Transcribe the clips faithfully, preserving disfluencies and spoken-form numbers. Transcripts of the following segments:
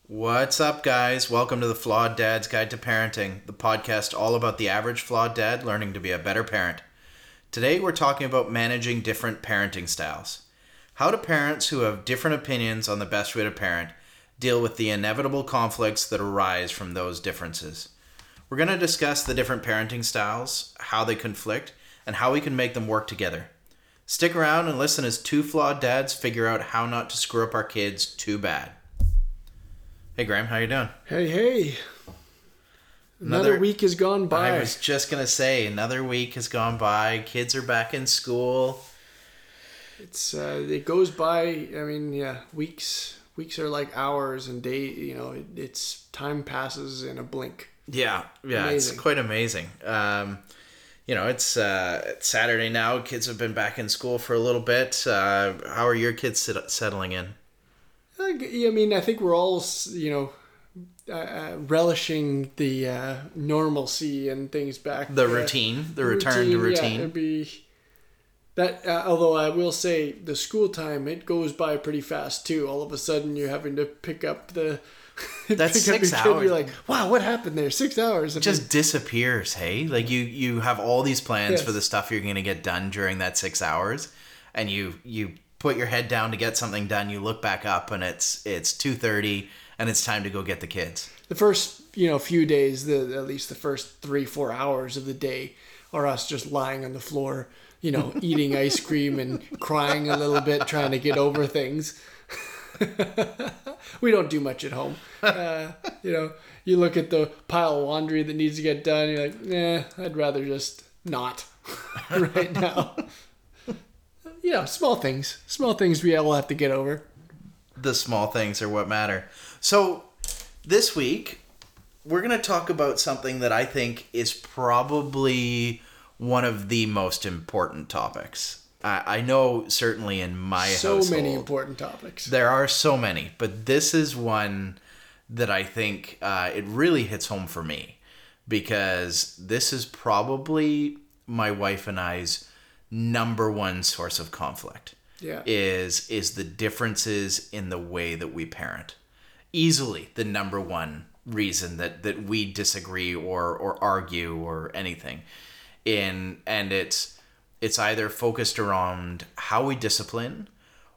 What's up, guys? Welcome to the Flawed Dad's Guide to Parenting, the podcast all about the average flawed dad learning to be a better parent. Today, we're talking about managing different parenting styles. How do parents who have different opinions on the best way to parent deal with the inevitable conflicts that arise from those differences? We're going to discuss the different parenting styles, how they conflict, and how we can make them work together. Stick around and listen as two flawed dads figure out how not to screw up our kids too bad. Hey, Graham, how you doing? Hey, hey. Another, another week has gone by. I was just going to say, another week has gone by. Kids are back in school. It's uh, it goes by, I mean, yeah, weeks weeks are like hours and day, you know, it, it's time passes in a blink. Yeah, yeah, amazing. It's quite amazing. Um, you know, it's, uh, it's Saturday now. Kids have been back in school for a little bit. Uh, how are your kids sit- settling in? I mean, I think we're all, you know, uh, relishing the uh, normalcy and things back. The routine, uh, the return routine, to routine. Yeah, it'd be that. Uh, although I will say, the school time, it goes by pretty fast too. All of a sudden, you're having to pick up the. That's pick six up hours. You're like, wow, what happened there? Six hours. It just disappears. Hey, like you, you have all these plans yes. for the stuff you're going to get done during that six hours, and you you. put your head down to get something done, you look back up and it's it's two thirty and it's time to go get the kids. The first, you know, few days, the at least the first three, four hours of the day are us just lying on the floor, you know, eating ice cream and crying a little bit, trying to get over things. We don't do much at home. Uh, you know, you look at the pile of laundry that needs to get done, you're like, nah, I'd rather just not right now. You know, small things. Small things we all have to get over. The small things are what matter. So, this week, we're going to talk about something that I think is probably one of the most important topics. I, I know, certainly in my so household. So many important topics. There are so many, but this is one that I think uh, it really hits home for me. Because this is probably my wife and I's number one source of conflict. Yeah. is is the differences in the way that we parent. Easily the number one reason that that we disagree or or argue or anything. In and it's it's either focused around how we discipline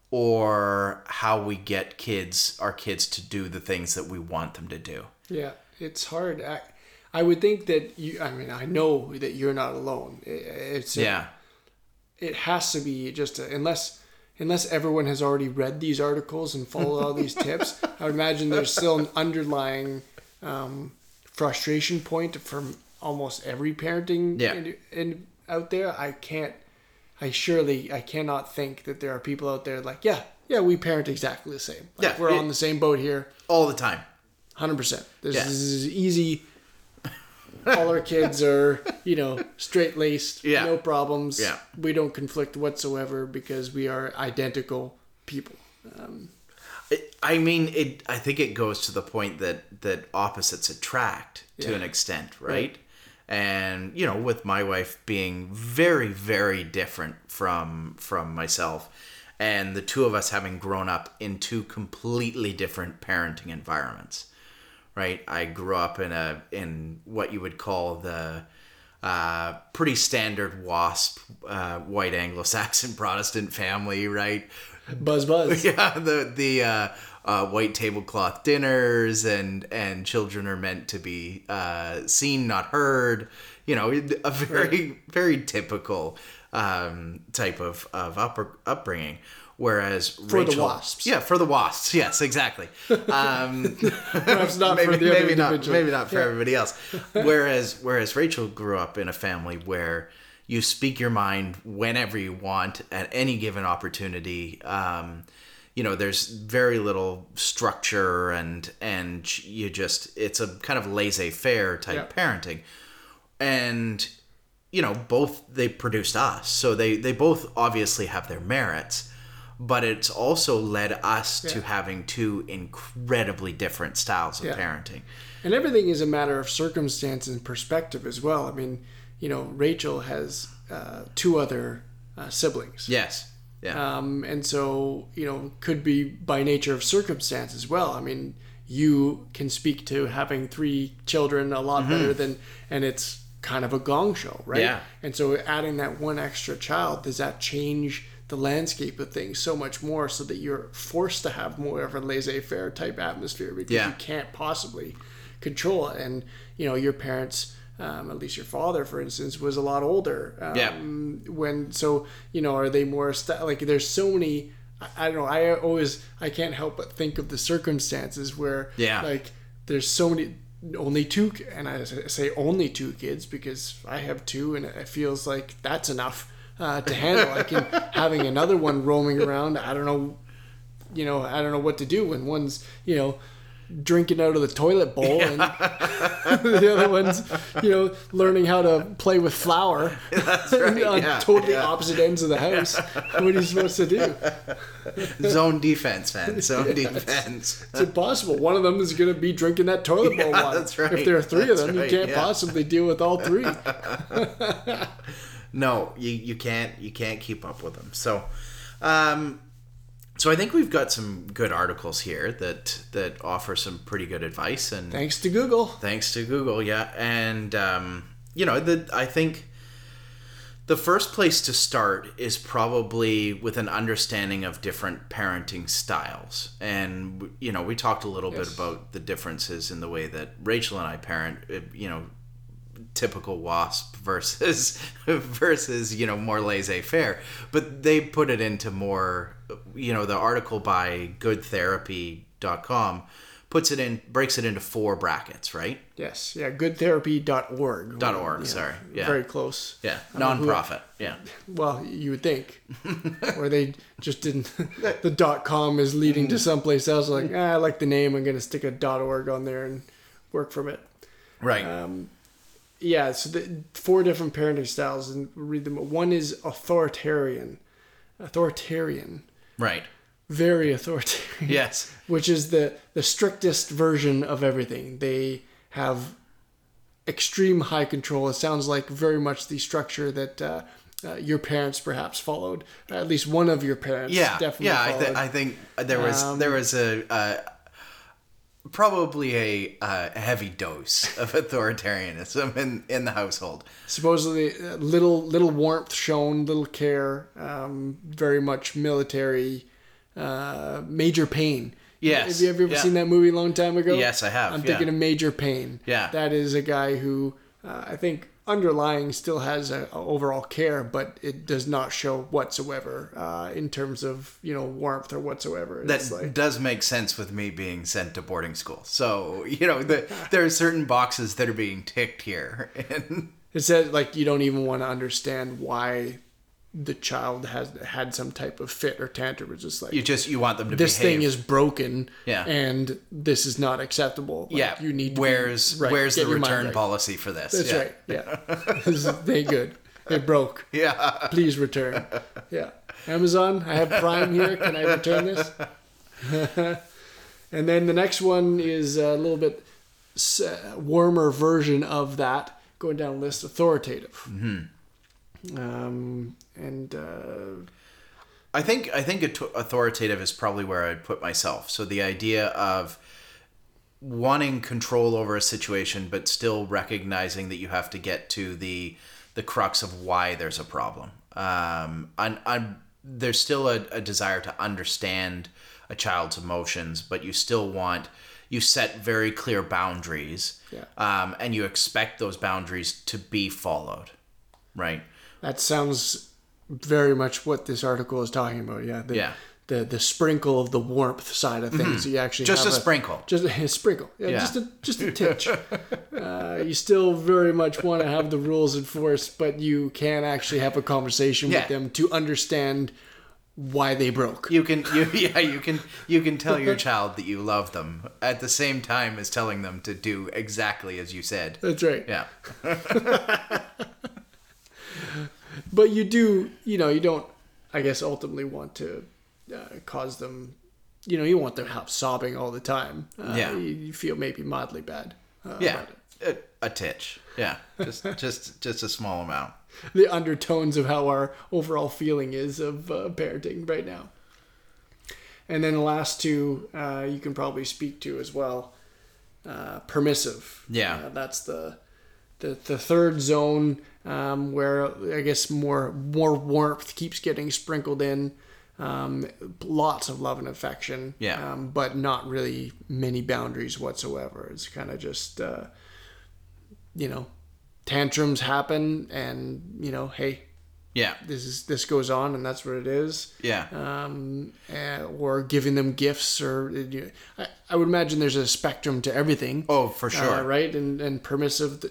or how we get kids our kids to do the things that we want them to do. Yeah, it's hard. I, I would think that you I mean I know that you're not alone. It, it's a, yeah. It has to be just a, unless unless everyone has already read these articles and followed all these tips. I would imagine there's still an underlying um, frustration point from almost every parenting yeah. in, in, out there. I can't. I surely I cannot think that there are people out there like yeah yeah we parent exactly the same. Like, yeah, we're it, on the same boat here all the time. one hundred percent. This yeah. is easy. All our kids are, you know, straight-laced, yeah. no problems. Yeah. We don't conflict whatsoever because we are identical people. Um, it, I mean, it. I think it goes to the point that, that opposites attract to yeah. an extent, right? right? And, you know, with my wife being very, very different from from myself, and the two of us having grown up in two completely different parenting environments. Right, I grew up in a in what you would call the uh, pretty standard WASP, uh, white Anglo-Saxon Protestant family, right? Buzz, buzz. Yeah, the the uh, uh, white tablecloth dinners, and and children are meant to be uh, seen, not heard. You know, a very right. very typical um, type of of up, upbringing. Whereas for Rachel, the wasps, yeah, for the wasps, yes, exactly. Um, Perhaps not maybe, for the maybe other not, maybe not for yeah. everybody else. Whereas, whereas Rachel grew up in a family where you speak your mind whenever you want at any given opportunity. Um, you know, there's very little structure, and and you just it's a kind of laissez-faire type yeah. parenting, and you know, both they produced us, so they they both obviously have their merits. But it's also led us yeah. to having two incredibly different styles of yeah. parenting. And everything is a matter of circumstance and perspective as well. I mean, you know, Rachel has uh, two other uh, siblings. Yes. Yeah. Um, and so, you know, could be by nature of circumstance as well. I mean, you can speak to having three children a lot mm-hmm. better than, and it's kind of a gong show, right? Yeah. And so adding that one extra child, does that change the landscape of things so much more so that you're forced to have more of a laissez-faire type atmosphere because yeah. you can't possibly control it. And, you know, your parents, um, at least your father, for instance, was a lot older. Um, yeah. When, so, you know, are they more, st- like there's so many, I, I don't know, I always, I can't help but think of the circumstances where, yeah. like, there's so many, only two, and I say only two kids because I have two and it feels like that's enough. Uh, to handle, like in having another one roaming around, I don't know, you know, I don't know what to do when one's, you know, drinking out of the toilet bowl and the other one's, you know, learning how to play with flour. That's right. On yeah. totally yeah. opposite ends of the house. What are you supposed to do? Zone defense, man. Zone yeah, defense. It's, it's impossible. One of them is going to be drinking that toilet bowl yeah, water. That's right. If there are three that's of them, right. you can't yeah. possibly deal with all three. No, you, you can't you can't keep up with them. So, um, so I think we've got some good articles here that that offer some pretty good advice. And thanks to Google. Thanks to Google, yeah. And um, you know, the I think the first place to start is probably with an understanding of different parenting styles. And you know, we talked a little yes. bit about the differences in the way that Rachel and I parent. You know. Typical WASP versus versus you know more laissez-faire, but they put it into more, you know, the article by good therapy dot com puts it in, breaks it into four brackets, right? Yes, yeah, good therapy dot org. Dot org, yeah, sorry, yeah, very close. Yeah, non-profit. Yeah. Well, you would think, or they just didn't. The dot com is leading to someplace else. Like, ah, I like the name. I'm gonna stick a dot org on there and work from it. Right. Um, Yeah, so the four different parenting styles, and read them. One is authoritarian, authoritarian, right? Very authoritarian. Yes, which is the the strictest version of everything. They have extreme high control. It sounds like very much the structure that uh, uh, your parents perhaps followed. At least one of your parents. Yeah, definitely. Yeah, I, followed. th- I think there was um, there was a. Uh, Probably a, uh, heavy dose of authoritarianism in, in the household. Supposedly, uh, little little warmth shown, little care, um, very much military, uh, Major Payne. Yes. Have you ever yeah. seen that movie a long time ago? Yes, I have. I'm yeah. thinking of Major Payne. Yeah. That is a guy who uh, I think underlying still has a, a overall care, but it does not show whatsoever uh, in terms of, you know, warmth or whatsoever. That it's like, does make sense with me being sent to boarding school. So, you know, the, there are certain boxes that are being ticked here. And it says like you don't even want to understand why the child has had some type of fit or tantrum. It's just like you just you want them to this behave. thing is broken, yeah, and this is not acceptable. Like, yeah, you need to where's be, right, where's the return right. policy for this? That's yeah. right. Yeah, this is, they good. It broke. Yeah, please return. Yeah, Amazon, I have Prime here. Can I return this? And then the next one is a little bit warmer version of that. Going down the list, authoritative. Mm-hmm. Um, and uh, I think I think authoritative is probably where I'd put myself. So the idea of wanting control over a situation, but still recognizing that you have to get to the the crux of why there's a problem. Um, I'm, I'm there's still a, a desire to understand a child's emotions, but you still want you set very clear boundaries, yeah. um, and you expect those boundaries to be followed, right? That sounds very much what this article is talking about. Yeah. The, yeah. The the sprinkle of the warmth side of things. Mm-hmm. So you actually just have a, a sprinkle. Just a, a sprinkle. Yeah, yeah. Just a just a tinge. uh, you still very much want to have the rules enforced, but you can actually have a conversation yeah. with them to understand why they broke. You can you yeah you can you can tell your child that you love them at the same time as telling them to do exactly as you said. That's right. Yeah. But you do, you know, you don't, I guess, ultimately want to uh, cause them, you know, you want them help sobbing all the time. Uh, yeah. You, you feel maybe mildly bad. Uh, yeah. A, a titch. Yeah. Just, just, just a small amount. The undertones of how our overall feeling is of uh, parenting right now. And then the last two, uh, you can probably speak to as well. Uh, permissive. Yeah. Uh, that's the, the the third zone um, where I guess more more warmth keeps getting sprinkled in. Um, lots of love and affection. Yeah. Um, but not really many boundaries whatsoever. It's kind of just, uh, you know, tantrums happen and, you know, hey, Yeah. this is this goes on and that's what it is. Yeah. Um, and, or giving them gifts, or you know, I, I would imagine there's a spectrum to everything. Oh, for sure. Uh, right, and and permissive.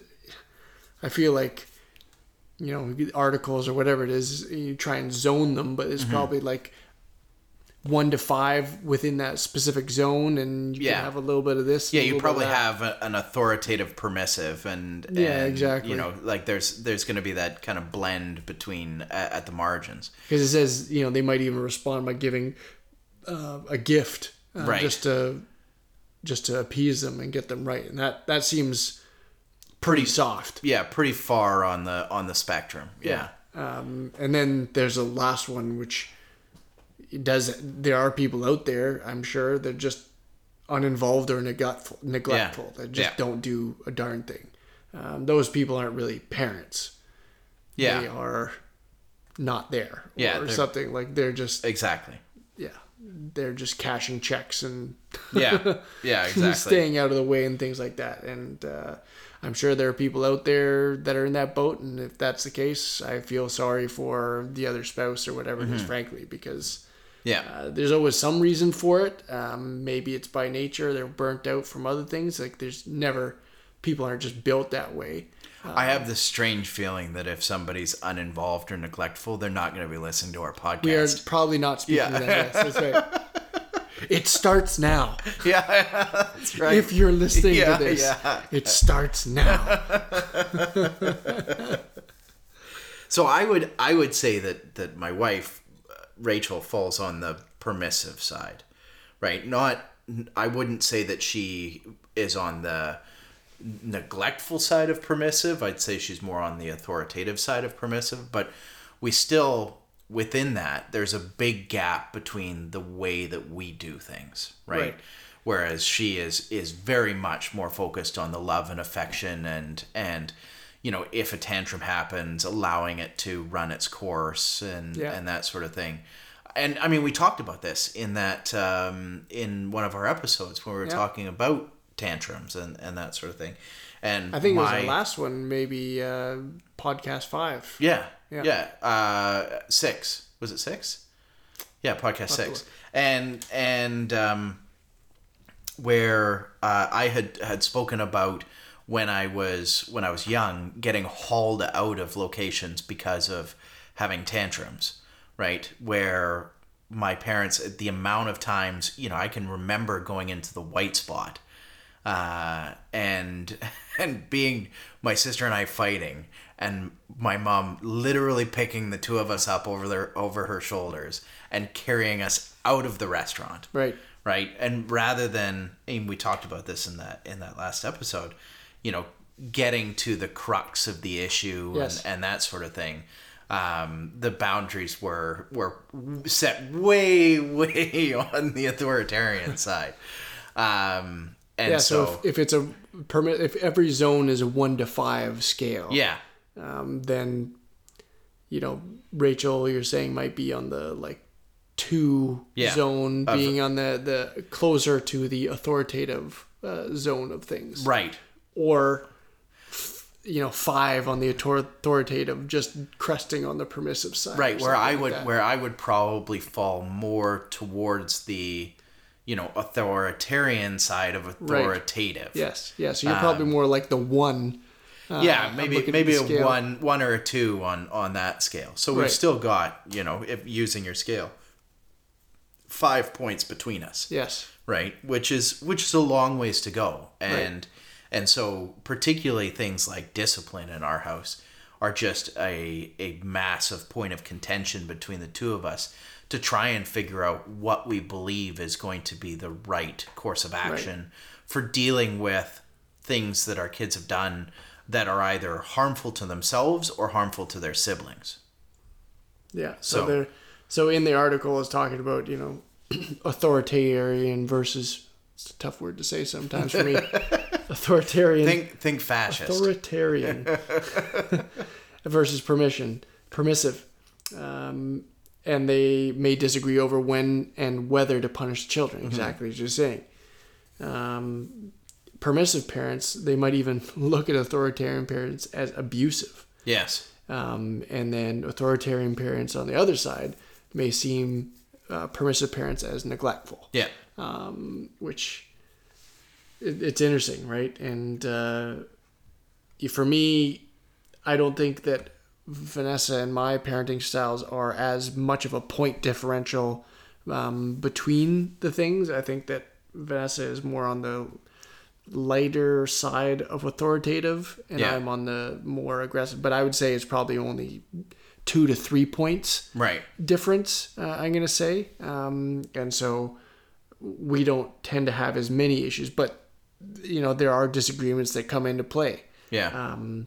I feel like, you know, articles or whatever it is, you try and zone them, but it's mm-hmm. probably like one to five within that specific zone, and you yeah. can have a little bit of this. Yeah, you probably have a, an authoritative permissive, and yeah, and, exactly. You know, like there's there's going to be that kind of blend between at, at the margins. Because it says, you know, they might even respond by giving uh, a gift, uh, right. just to just to appease them and get them right, and that that seems pretty soft. Yeah, pretty far on the on the spectrum. Yeah. yeah. Um, and then there's a last one which. It does there are people out there, I'm sure, that just uninvolved or neglectful neglectful yeah. that just yeah. don't do a darn thing. Um, those people aren't really parents. Yeah. They are not there. Or yeah, something like they're just exactly. Yeah. They're just cashing checks and yeah. Yeah, exactly. staying out of the way and things like that. And uh, I'm sure there are people out there that are in that boat, and if that's the case, I feel sorry for the other spouse or whatever mm-hmm. it is, frankly, because yeah, uh, there's always some reason for it. Um, maybe it's by nature. They're burnt out from other things. Like there's never, people aren't just built that way. Um, I have this strange feeling that if somebody's uninvolved or neglectful, they're not going to be listening to our podcast. We are probably not speaking yeah. to them. Yes, that's right. It starts now. Yeah, that's right. If you're listening yeah, to this, yeah. it starts now. So I would I would say that, that my wife, Rachel, falls on the permissive side, right? Not, I wouldn't say that she is on the neglectful side of permissive. I'd say she's more on the authoritative side of permissive, but we still, within that, there's a big gap between the way that we do things, right? right. Whereas she is is very much more focused on the love and affection and and you know, if a tantrum happens, allowing it to run its course and yeah. and that sort of thing. And I mean, we talked about this in that um, in one of our episodes when we were yeah. talking about tantrums and, and that sort of thing. And I think my, it was our last one, maybe uh, podcast five. Yeah, yeah, yeah. Uh, six was it six? Yeah, podcast six. And and um, where uh, I had had spoken about. When I was when I was young, getting hauled out of locations because of having tantrums, right? Where my parents, the amount of times, you know, I can remember going into the white spot, uh, and and being my sister and I fighting, and my mom literally picking the two of us up over their over her shoulders and carrying us out of the restaurant, right? Right, and rather than, and we talked about this in that in that last episode. You know, getting to the crux of the issue yes. and, and that sort of thing. Um, the boundaries were were set way, way on the authoritarian side. Um, and yeah, so, so if, if it's a permit, if every zone is a one to five scale, yeah, um, then you know, Rachel, you're saying might be on the like two yeah. zone, of, being on the the closer to the authoritative uh, zone of things, right? Or, you know, five on the authoritative, just cresting on the permissive side. Right, where I like would that. where I would probably fall more towards the, you know, authoritarian side of authoritative. Right. Yes, yes. So you're probably um, more like the one. Uh, yeah, maybe maybe a one one or a two on on that scale. So we've right. still got, you know, if using your scale, five points between us. Yes. Right, which is which is a long ways to go, and. Right. And so particularly things like discipline in our house are just a, a massive point of contention between the two of us to try and figure out what we believe is going to be the right course of action right. for dealing with things that our kids have done that are either harmful to themselves or harmful to their siblings. Yeah. So, so, there, so in the article it's talking about, you know, authoritarian versus, it's a tough word to say sometimes for me, authoritarian. Think think fascist. Authoritarian versus permission, permissive. Um, and they may disagree over when and whether to punish children, exactly mm-hmm. as you're saying. Um, permissive parents, they might even look at authoritarian parents as abusive. Yes. Um, and then authoritarian parents on the other side may seem uh, permissive parents as neglectful. Yeah. Um, which it, it's interesting, right? And uh, for me, I don't think that Vanessa and my parenting styles are as much of a point differential um, between the things. I think that Vanessa is more on the lighter side of authoritative, and yeah. I'm on the more aggressive. But I would say it's probably only two to three points right difference. Uh, I'm gonna say, um, and so we don't tend to have as many issues. But you know, there are disagreements that come into play. Yeah. Um,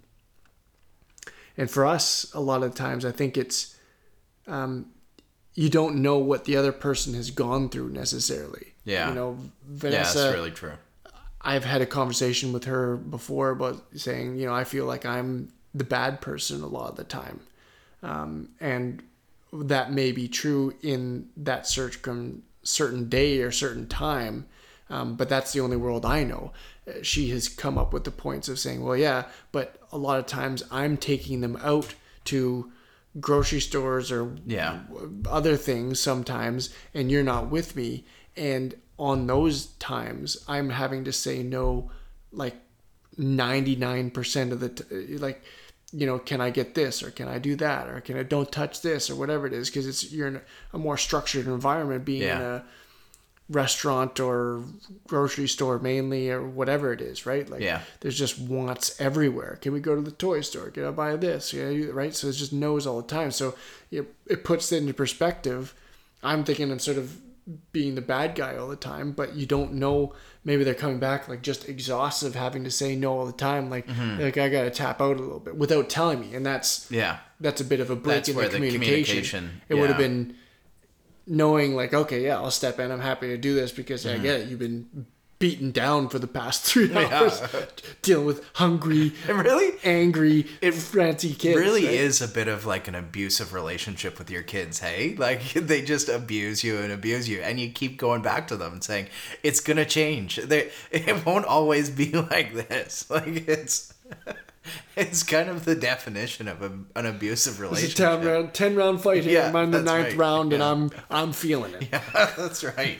and for us, a lot of times, I think it's um, you don't know what the other person has gone through necessarily. Yeah. You know, Vanessa. Yeah, that's really true. I've had a conversation with her before about saying, you know, I feel like I'm the bad person a lot of the time. Um, and that may be true in that certain, certain day or certain time, um, but that's the only world I know. She has come up with the points of saying, well, yeah, but a lot of times I'm taking them out to grocery stores or yeah. other things sometimes, and you're not with me. And on those times, I'm having to say no, like ninety-nine percent of the, t- like, you know, can I get this or can I do that or can I don't touch this or whatever it is, because it's you're in a more structured environment, being yeah. in a restaurant or grocery store mainly or whatever it is, right? Like, yeah. there's just wants everywhere. Can we go to the toy store? Can I buy this? Can I do, right? So it's just no's all the time. So it, it puts it into perspective. I'm thinking I'm sort of being the bad guy all the time, but you don't know, maybe they're coming back like just exhausted, having to say no all the time, like mm-hmm. like I gotta tap out a little bit without telling me, and that's yeah that's a bit of a break that's in where the communication, the communication it yeah. would have been knowing like, okay, yeah, I'll step in, I'm happy to do this because mm-hmm. I get it, you've been beaten down for the past three hours yeah. dealing with hungry, really angry, it frantic kids. Really right? is a bit of like an abusive relationship with your kids, hey? Like they just abuse you and abuse you, and you keep going back to them and saying it's gonna change. They it won't always be like this. Like it's it's kind of the definition of a, an abusive relationship. It's a ten round, ten round fight here. Yeah, I'm in the ninth right. round, yeah. and I'm I'm feeling it. Yeah, that's right.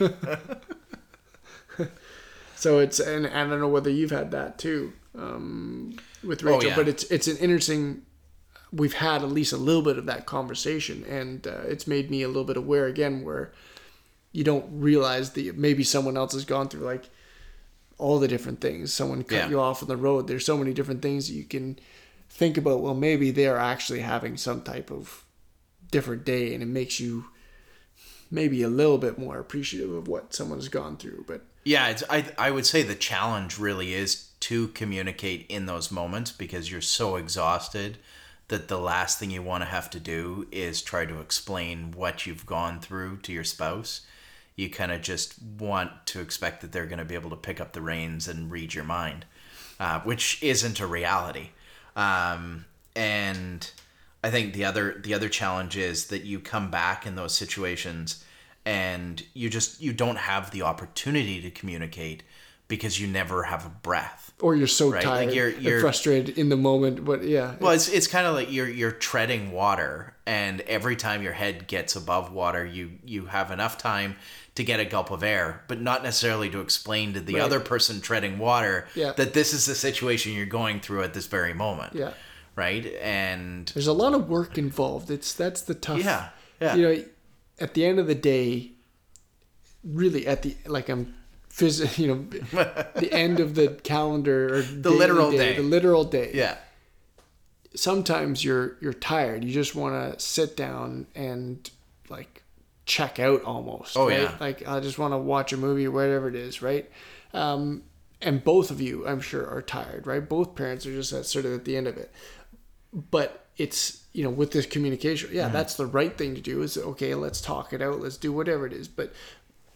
So it's, and, and I don't know whether you've had that too um, with Rachel, oh, yeah. but it's it's an interesting, we've had at least a little bit of that conversation, and uh, it's made me a little bit aware again where you don't realize that maybe someone else has gone through like all the different things. Someone cut yeah. you off on the road. There's so many different things that you can think about. Well, maybe they're actually having some type of different day, and it makes you maybe a little bit more appreciative of what someone's gone through. But yeah, it's, I I would say the challenge really is to communicate in those moments, because you're so exhausted that the last thing you want to have to do is try to explain what you've gone through to your spouse. You kind of just want to expect that they're going to be able to pick up the reins and read your mind, uh, which isn't a reality. Um, and I think the other the other challenge is that you come back in those situations and you just you don't have the opportunity to communicate because you never have a breath, or you're so right? tired, like you're, you're and frustrated in the moment. But yeah, well, it's it's kind of like you're you're treading water, and every time your head gets above water, you you have enough time to get a gulp of air, but not necessarily to explain to the right. other person treading water yeah. that this is the situation you're going through at this very moment. Yeah. Right. And there's a lot of work involved. It's that's the tough. Yeah. Yeah. You know, at the end of the day, really at the like I'm phys- you know, the end of the calendar or the literal day, day, the literal day. Yeah. Sometimes you're you're tired. You just want to sit down and like check out almost. Oh right? yeah. Like I just want to watch a movie or whatever it is, right? Um, and both of you, I'm sure, are tired, right? Both parents are just at sort of at the end of it. But it's, you know, with this communication, yeah, mm-hmm. that's the right thing to do is, okay, let's talk it out. Let's do whatever it is. But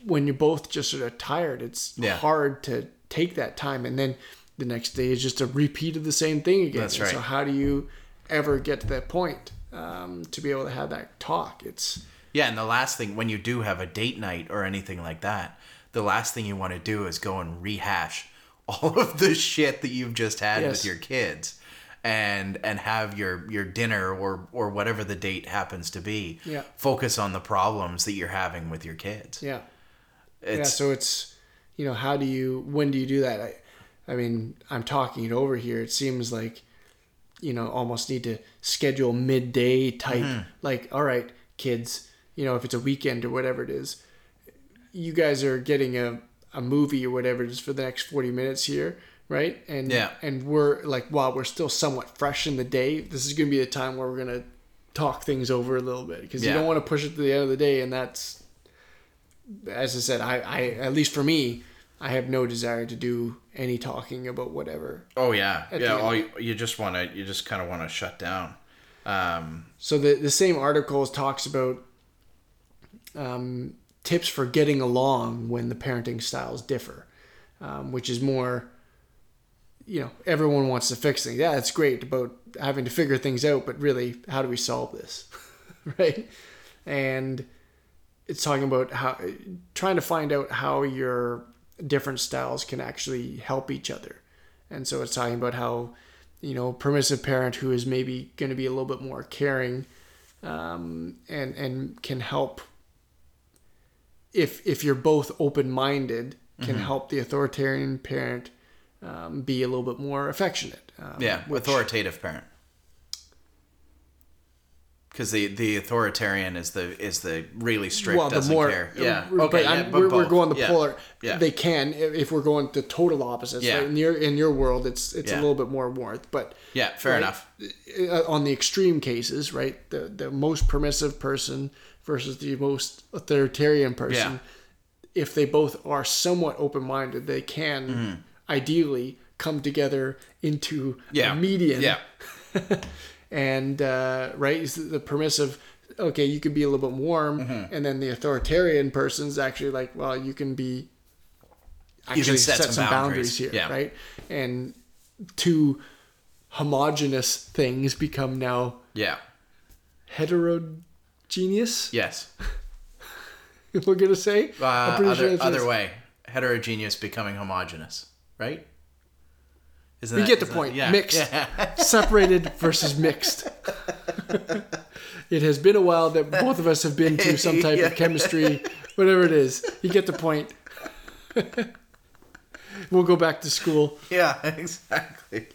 when you're both just sort of tired, it's Yeah. hard to take that time. And then the next day is just a repeat of the same thing again. That's And right. So how do you ever get to that point um, to be able to have that talk? It's Yeah, and the last thing, when you do have a date night or anything like that, the last thing you want to do is go and rehash all of the shit that you've just had Yes. with your kids, and and have your your dinner or or whatever the date happens to be. Yeah. Focus on the problems that you're having with your kids. yeah. It's, yeah, so it's, you know, how do you, when do you do that? I, I mean, I'm talking it over here. It seems like, you know, almost need to schedule midday type, Mm-hmm. like, all right, kids, you know, if it's a weekend or whatever it is, you guys are getting a, a movie or whatever it is for the next forty minutes here, right? And, Yeah. and we're like, while we're still somewhat fresh in the day, this is going to be the time where we're going to talk things over a little bit, because Yeah. you don't want to push it to the end of the day. And that's, as I said, I, I at least for me, I have no desire to do any talking about whatever. Oh yeah, At yeah. the All end. you, you just want to, you just kind of want to shut down. Um, So the the same article talks about um, tips for getting along when the parenting styles differ, um, which is more, you know, everyone wants to fix things. Yeah, it's great about having to figure things out, but really, how do we solve this, right? And it's talking about how trying to find out how your different styles can actually help each other. And so it's talking about how, you know, permissive parent who is maybe going to be a little bit more caring, um, and and can help if if you're both open-minded, can help the authoritarian parent um, be a little bit more affectionate. Um, yeah, which- authoritative parent. Because the, the authoritarian is the is the really strict, well, the doesn't more, care. Yeah, but okay, yeah, I'm- but we're, we're both. going the Yeah. polar. Yeah. They can if if we're going the total opposites. Yeah. Right? In your in your world, it's it's Yeah. a little bit more warmth, but Yeah, fair right, enough. uh, on the extreme cases, right? The the most permissive person versus the most authoritarian person. Yeah. If they both are somewhat open-minded, they can ideally come together into Mm-hmm. Yeah, a median. Yeah, And uh, right, is the permissive. Okay, you can be a little bit warm, Mm-hmm. and then the authoritarian person's actually like, well, you can be actually set set, some some boundaries. boundaries, here, Yeah. right? And two homogenous things become now yeah, heterogeneous. yes. We're gonna say. Uh, I'm pretty other sure that's- other way, heterogeneous becoming homogeneous, right? Isn't You that- get the isn't point. that- yeah. Mixed, Yeah. separated versus mixed. It has been a while that both of us have been to some type Yeah. of chemistry, whatever it is. You get the point. We'll go back to school. Yeah, exactly.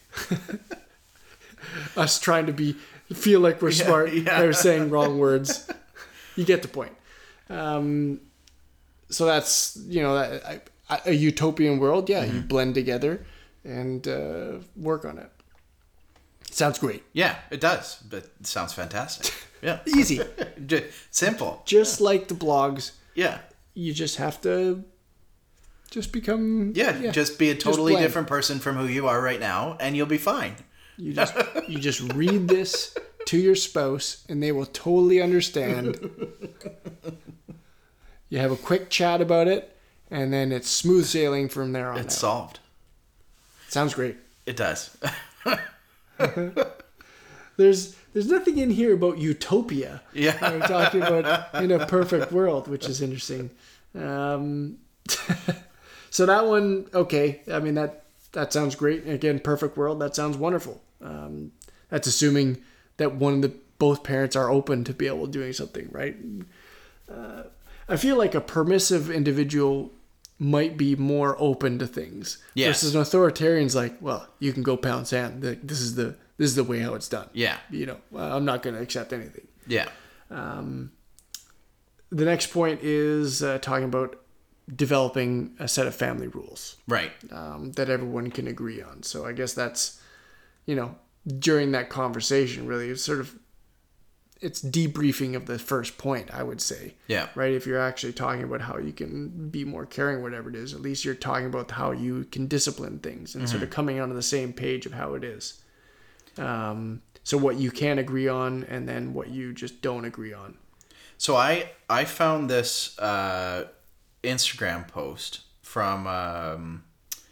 Us trying to be feel like we're smart. yeah. They're saying wrong words. You get the point. Um, so that's you know that, I, a utopian world. Yeah, Mm-hmm. you blend together and uh, work on it. Sounds great. Yeah, it does. But it sounds fantastic. Yeah, Easy. J- simple. Just like the blogs, Yeah. you just have to just become Yeah, just be a totally blend. different person from who you are right now, and you'll be fine. You just you just read this to your spouse, and they will totally understand. You have a quick chat about it, and then it's smooth sailing from there on It's out. solved. Sounds great. It does. There's there's nothing in here about utopia. Yeah. We're talking about in a perfect world, which is interesting. Um, so that one, okay. I mean that that sounds great. Again, perfect world. That sounds wonderful. Um, that's assuming that one of the both parents are open to be able to doing something, right? Uh, I feel like a permissive individual might be more open to things. Yes. Versus an authoritarian's like, well, you can go pound sand. Th- This is the this is the way how it's done. Yeah. You know, well, I'm not going to accept anything. Yeah. The next point is uh, talking about developing a set of family rules Right. um, that everyone can agree on. So I guess that's, you know, during that conversation, really, it's sort of, it's debriefing of the first point, I would say. Yeah. Right? If you're actually talking about how you can be more caring, whatever it is, at least you're talking about how you can discipline things and sort of coming onto the same page of how it is. Um, so what you can agree on and then what you just don't agree on. So I I found this uh, Instagram post from um,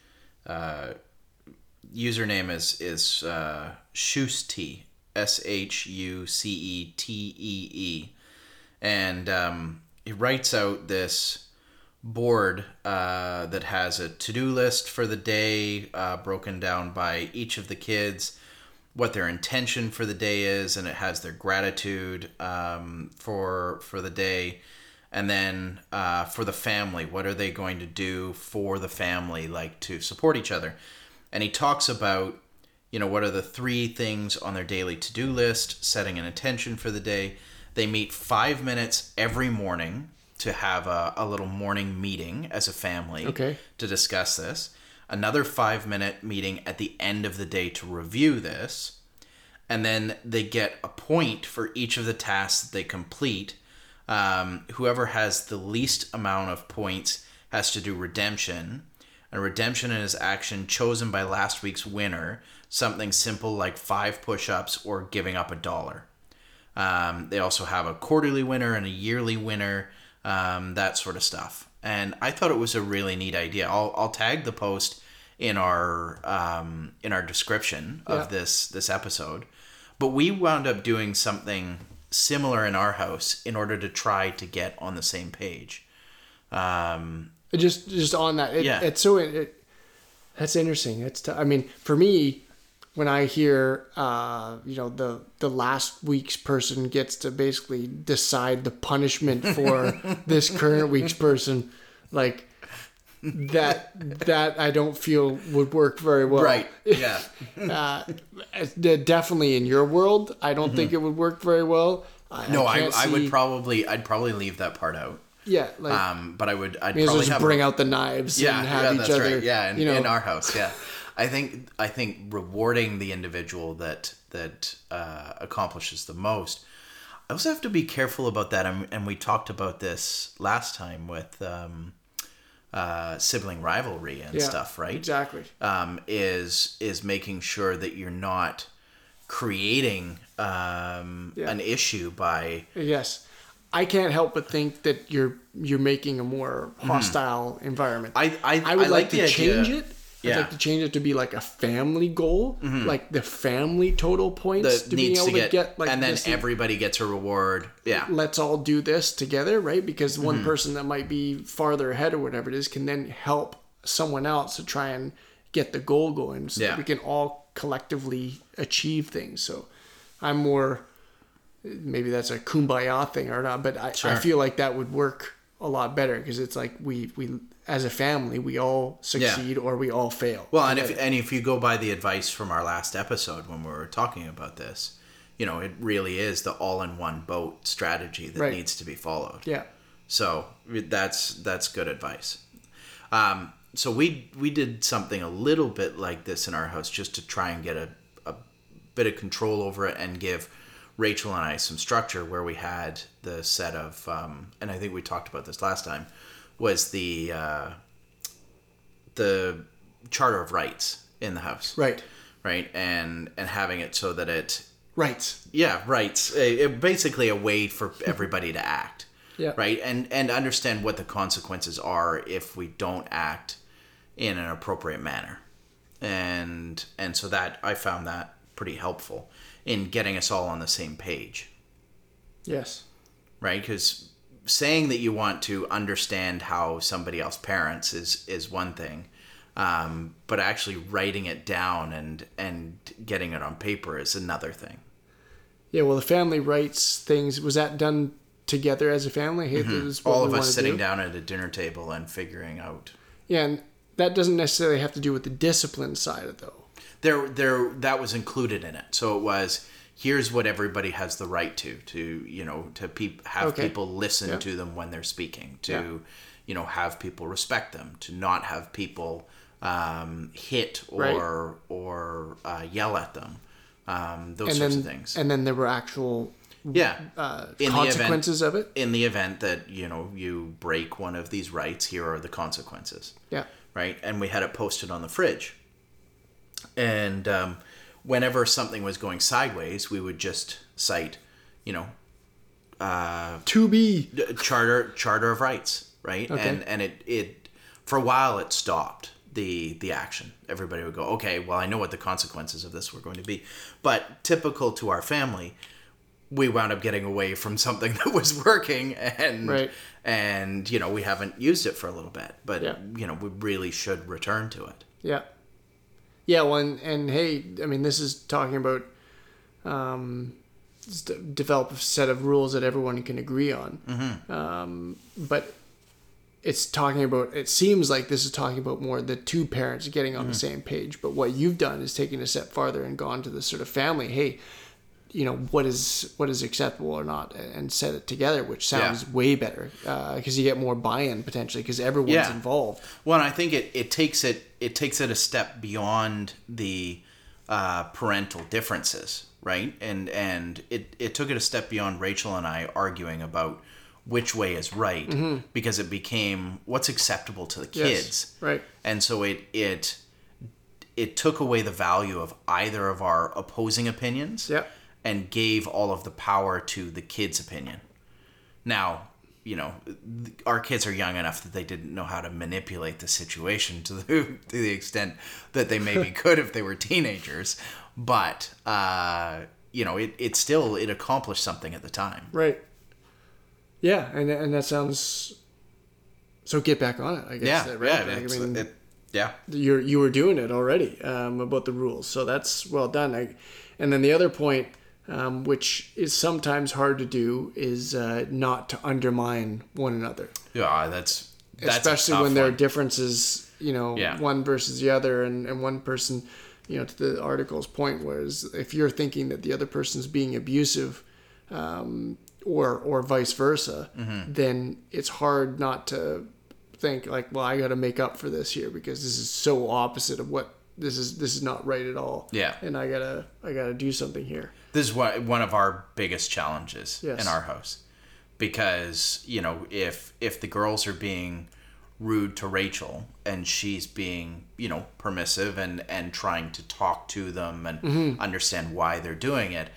uh, username is is uh, Shucetee, S H U C E T E E, and um, he writes out this board uh, that has a to-do list for the day, uh, broken down by each of the kids, what their intention for the day is, and it has their gratitude um, for for the day, and then uh, for the family, what are they going to do for the family, like to support each other. And he talks about, you know, what are the three things on their daily to-do list, setting an intention for the day. They meet five minutes every morning to have a, a little morning meeting as a family Okay. to discuss this. Another five minute meeting at the end of the day to review this. And then they get a point for each of the tasks that they complete. Um, whoever has the least amount of points has to do redemption. And redemption is action chosen by last week's winner. Something simple like five push-ups or giving up a dollar. Um, they also have a quarterly winner and a yearly winner. Um, that sort of stuff. And I thought it was a really neat idea. I'll I'll tag the post in our um, in our description of Yeah. this this episode. But we wound up doing something similar in our house in order to try to get on the same page. Um, It just just on that, it, Yeah. it's so it, it that's interesting. It's t- I mean, for me, when I hear uh, you know the the last week's person gets to basically decide the punishment for this current week's person, like that that I don't feel would work very well. right. Yeah. Uh, definitely in your world, I don't think it would work very well. I, No, I, can't I would see- probably I'd probably leave that part out. yeah, like Um, but I would I'd may as well probably just have bring a- out the knives yeah, and have yeah, each that's other. right. Yeah, in, you know, in our house, yeah. I think I think rewarding the individual that that uh, accomplishes the most. I also have to be careful about that, and, and we talked about this last time with um, uh, sibling rivalry and yeah, stuff, right? Exactly. Um, is is making sure that you're not creating um, Yeah. an issue by Yes, I can't help but think that you're you're making a more hostile environment. I I, I would I like, the to idea- change it. I'd Yeah. like to change it to be like a family goal, like the family total points that to being needs able to to get, get, like and then this, everybody gets a reward. Yeah, let's all do this together, right? Because Mm-hmm. one person that might be farther ahead or whatever it is can then help someone else to try and get the goal going, so Yeah. that we can all collectively achieve things. So I'm more, maybe that's a kumbaya thing or not, but I, Sure. I feel like that would work a lot better because it's like we we as a family we all succeed or we all fail. Well, and if and if you go by the advice from our last episode when we were talking about this, you know, it really is the all-in-one boat strategy that Right. needs to be followed. yeah, So that's that's good advice. Um, so we we did something a little bit like this in our house just to try and get a, a bit of control over it and give Rachel and I some structure, where we had the set of, um, and I think we talked about this last time, was the uh, the Charter of Rights in the house, right, right, and and having it so that it, right, yeah, rights, a, a- basically a way for everybody to act, yeah, right, and and understand what the consequences are if we don't act in an appropriate manner, and and so that I found that pretty helpful in getting us all on the same page. yes, Right, because saying that you want to understand how somebody else parents is is one thing, um, but actually writing it down and and getting it on paper is another thing. yeah. Well, the family rights things, was that done together as a family? Hey, this is what All we of us wanna sitting do? down at a dinner table and figuring out. Yeah, and that doesn't necessarily have to do with the discipline side of it, though. There, there, that was included in it. So it was, here's what everybody has the right to, to you know, to peop, have Okay. people listen Yeah. to them when they're speaking, to, Yeah. you know, have people respect them, to not have people um, hit or Right. or uh, yell at them, um, those And sorts then, of things. and then there were actual yeah, uh, In the event- consequences of it. in the event that you know you break one of these rights, here are the consequences. Yeah, Right? And we had it posted on the fridge. And um, whenever something was going sideways, we would just cite, you know, uh, to be. charter charter of rights, right? Okay. And and it it for a while it stopped the the action. Everybody would go, okay, well, I know what the consequences of this were going to be. But typical to our family, we wound up getting away from something that was working, and Right. and you know, we haven't used it for a little bit, but Yeah. you know, we really should return to it. Yeah. Yeah, well, and, and hey, I mean, this is talking about um, just to develop a set of rules that everyone can agree on. Mm-hmm. Um, but it's talking about, it seems like this is talking about more the two parents getting on Mm-hmm. the same page. But what you've done is taken a step farther and gone to the sort of family, hey, you know, what is what is acceptable or not, and set it together, which sounds Yeah. way better because you get more buy-in potentially because everyone's Yeah. involved. Well, and I think it, it takes it it takes it a step beyond the uh, parental differences, right? And and it, it took it a step beyond Rachel and I arguing about which way is right, because it became what's acceptable to the kids, Yes, right. and so it it it took away the value of either of our opposing opinions, Yeah. and gave all of the power to the kid's opinion. Now, you know, th- our kids are young enough that they didn't know how to manipulate the situation to the to the extent that they maybe could if they were teenagers. But uh, you know, it, it still it accomplished something at the time. Right. Yeah, and and that sounds. So get back on it, I guess. Yeah, that, right? yeah, Like, it's- I mean, it- yeah. you're you were doing it already um, about the rules, so that's well done. I, and then the other point, um, which is sometimes hard to do, is uh, not to undermine one another, Yeah, that's, that's a especially tough when there are one. differences. You know, Yeah. one versus the other, and, and one person, you know, to the article's point, was if you're thinking that the other person's being abusive, um, or or vice versa, Mm-hmm. then it's hard not to think like, well, I got to make up for this here because this is so opposite of what this is. This is not right at all. Yeah. and I gotta I gotta do something here. This is one one of our biggest challenges Yes. in our house, because you know, if if the girls are being rude to Rachel and she's being, you know, permissive and and trying to talk to them and Mm-hmm. understand why they're doing it,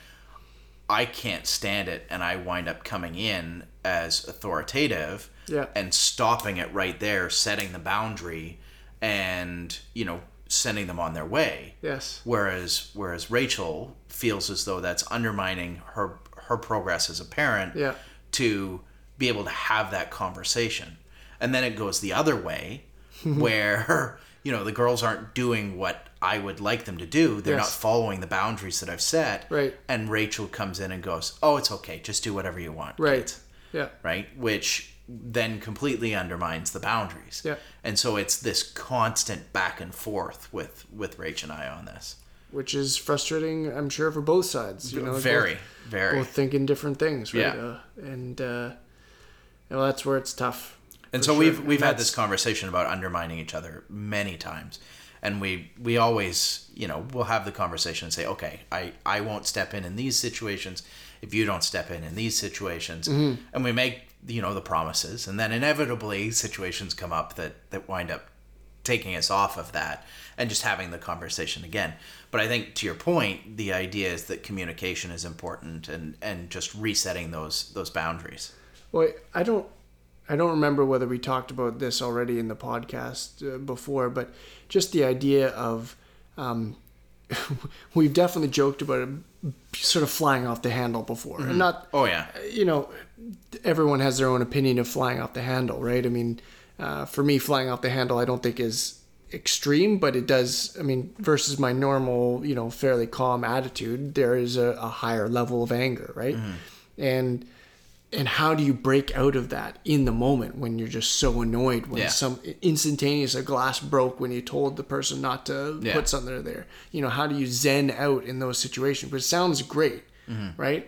I can't stand it, and I wind up coming in as authoritative, Yeah. and stopping it right there, setting the boundary, and you know, sending them on their way. Yes. Whereas whereas Rachel feels as though that's undermining her her progress as a parent, Yeah. to be able to have that conversation. And then it goes the other way, where you know, the girls aren't doing what I would like them to do. They're Yes. not following the boundaries that I've set. Right. And Rachel comes in and goes, "Oh, it's okay. Just do whatever you want." Right. kids." Yeah. Right? Which then completely undermines the boundaries. Yeah. And so it's this constant back and forth with with Rach and I on this. Which is frustrating, I'm sure, for both sides. You know, Very, both, very. both thinking different things, right? Yeah. Uh, and uh, well, that's where it's tough. And for so sure. we've we've And had that's- this conversation about undermining each other many times. And we we always, you know, we'll have the conversation and say, "Okay, I I won't step in in these situations if you don't step in in these situations." Mm-hmm. And we make, you know, the promises, and then inevitably situations come up that that wind up taking us off of that and just having the conversation again. But I think, to your point, the idea is that communication is important, and and just resetting those those boundaries. Well, I don't, I don't remember whether we talked about this already in the podcast uh, before, but just the idea of, um, we've definitely joked about it sort of flying off the handle before, and not, Oh yeah. you know, everyone has their own opinion of flying off the handle, right? I mean, uh, for me, flying off the handle, I don't think is extreme, but it does. I mean, versus my normal, you know, fairly calm attitude, there is a, a higher level of anger, right? And and how do you break out of that in the moment when you're just so annoyed when Yeah. some instantaneous a glass broke when you told the person not to Yeah. put something there? You know, how do you zen out in those situations? But it sounds great, right?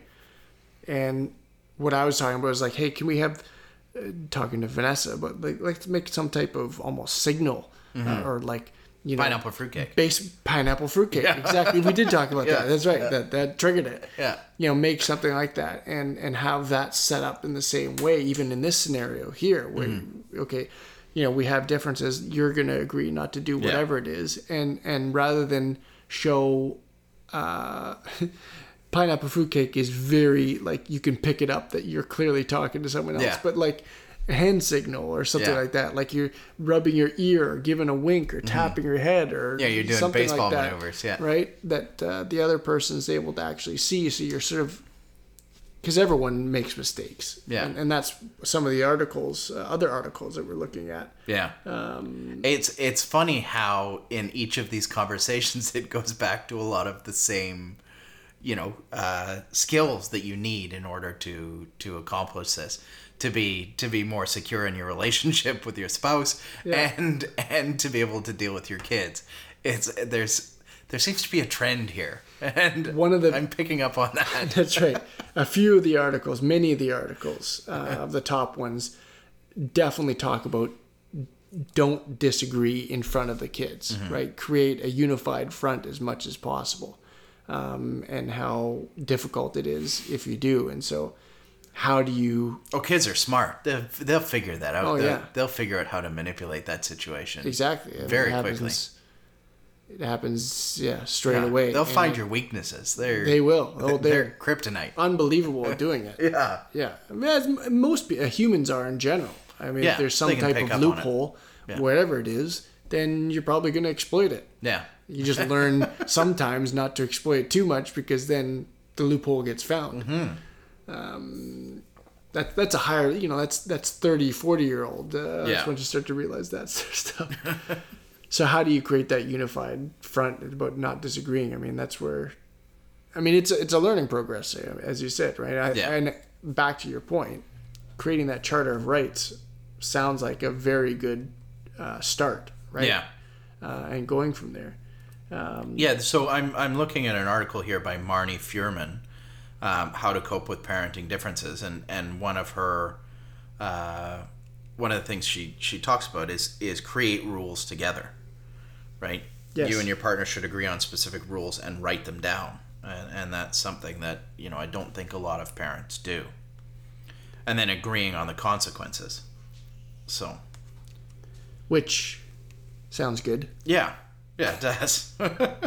And what I was talking about is like, hey, can we have uh, talking to Vanessa, but like let's make some type of almost signal uh, or like, you know, Pineapple fruitcake. base pineapple fruitcake. Exactly. We did talk about Yeah. that. That's right. That that triggered it. Yeah. You know, make something like that and and have that set up in the same way, even in this scenario here, where Mm-hmm. okay, you know, we have differences. You're gonna agree not to do whatever it is, and and rather than show, uh, pineapple fruitcake is very like you can pick it up that you're clearly talking to someone else, Yeah. but like hand signal or something Yeah. like that. Like you're rubbing your ear or giving a wink or tapping your head or Yeah, you're doing something baseball like that, maneuvers, yeah. right? That uh, the other person is able to actually see. So you're sort of, because everyone makes mistakes. Yeah. And, and that's some of the articles, uh, other articles that we're looking at. Yeah. Um, it's it's funny how in each of these conversations it goes back to a lot of the same, you know, uh, skills that you need in order to to accomplish this. To be to be more secure in your relationship with your spouse, Yeah. and and to be able to deal with your kids. It's there's there seems to be a trend here, and One of the- I'm picking up on that. That's right. A few of the articles, many of the articles, uh, of the top ones, definitely talk about don't disagree in front of the kids, right? Create a unified front as much as possible, um, and how difficult it is if you do. And so, how do you Oh, kids are smart. They'll they'll figure that out. Oh, they'll, yeah. they'll figure out how to manipulate that situation exactly? I mean, very it happens, quickly. It happens, yeah, straight Yeah, away. they'll And find your weaknesses. They're They will. Oh, they're, they're kryptonite. unbelievable at doing it. Yeah. Yeah, I mean, as m- most pe- uh, humans are in general. I mean, Yeah, if there's some they can type pick of up on it. loophole, Yeah. wherever it is, then you're probably going to exploit it. Yeah. You just learn sometimes not to exploit it too much because then the loophole gets found. Mm-hmm. Um, that that's a higher, you know, that's that's thirty, forty year old. Uh, Yeah. That's when you start to realize that sort of stuff. So how do you create that unified front about not disagreeing? I mean, that's where, I mean, it's a, it's a learning progress, as you said, right? I, Yeah. And back to your point, creating that charter of rights sounds like a very good uh, start, right? Yeah. Uh, and going from there. Um, Yeah, so I'm I'm looking at an article here by Marnie Fuhrman, um, how to cope with parenting differences, and, and one of her, uh, one of the things she, she talks about is is create rules together, right? Yes. You and your partner should agree on specific rules and write them down, and, and that's something that you know I don't think a lot of parents do. And then agreeing on the consequences. So. which sounds good. Yeah, yeah, it does.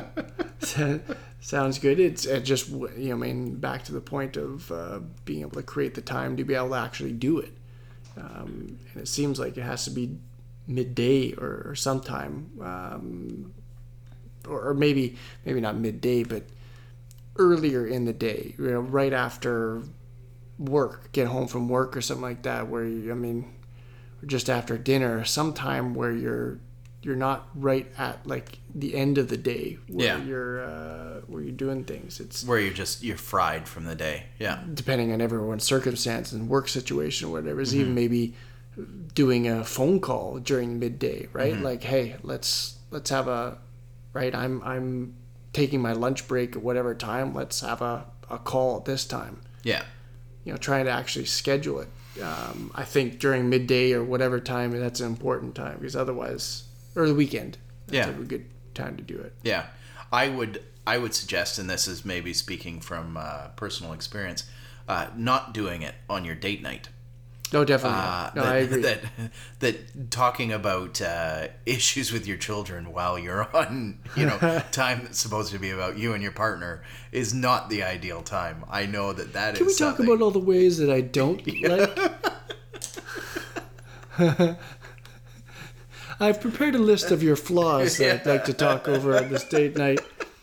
Sounds good. It's it just, you know, I mean, back to the point of uh, being able to create the time to be able to actually do it. Um, and it seems like it has to be midday or, or sometime, um, or, or maybe maybe not midday, but earlier in the day. You know, right after work, get home from work or something like that. Where you, I mean, just after dinner, sometime where you're you're not right at like the end of the day where Yeah. you're uh, where you're doing things. It's Where you're just you're fried from the day. Yeah. depending on everyone's circumstance and work situation or whatever. Is even maybe doing a phone call during midday, right? Like, hey, let's let's have a right. I'm I'm taking my lunch break at whatever time. Let's have a, a call at this time. Yeah. You know, trying to actually schedule it. Um, I think during midday or whatever time, that's an important time because otherwise, or the weekend, that's Yeah. a good time to do it. Yeah, I would I would suggest, and this is maybe speaking from uh, personal experience, uh, not doing it on your date night. No, definitely. Uh, not. No, that, I agree. That that talking about uh, issues with your children while you're on, you know, time that's supposed to be about you and your partner is not the ideal time. I know that that Can is. we talk something- about all the ways that I don't like? I've prepared a list of your flaws that I'd like to talk over on this date night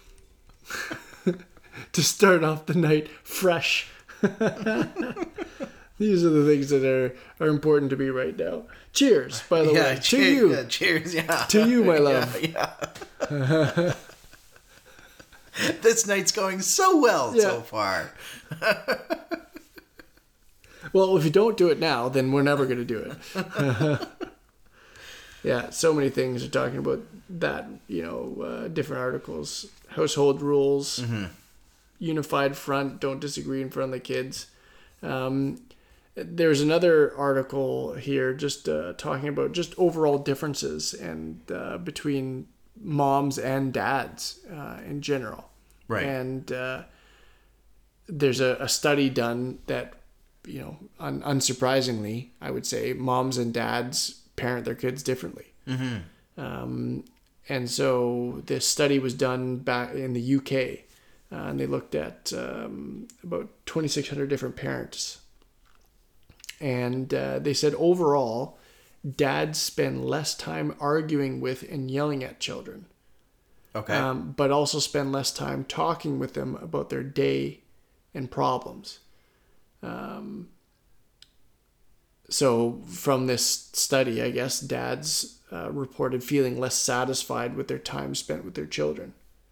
to start off the night fresh. These are the things that are, are important to me right now. Cheers, by the Yeah, way. To cheers, you. yeah, cheers, yeah. To you, my love. Yeah, yeah. This night's going so well Yeah. so far. Well, if you don't do it now, then we're never going to do it. Yeah, so many things are talking about that, you know, uh, different articles, household rules, Mm-hmm. unified front, don't disagree in front of the kids. Um, there's another article here just uh, talking about just overall differences and uh, between moms and dads uh, in general. Right. And uh, there's a, a study done that, you know, un- unsurprisingly, I would say moms and dads parent their kids differently. Mm-hmm. Um, and so this study was done back in the U K, uh, and they looked at um, about twenty-six hundred different parents. and uh, they said overall, dads spend less time arguing with and yelling at children. Okay. Um, but also spend less time talking with them about their day and problems. Um, so from this study, I guess dads uh, reported feeling less satisfied with their time spent with their children.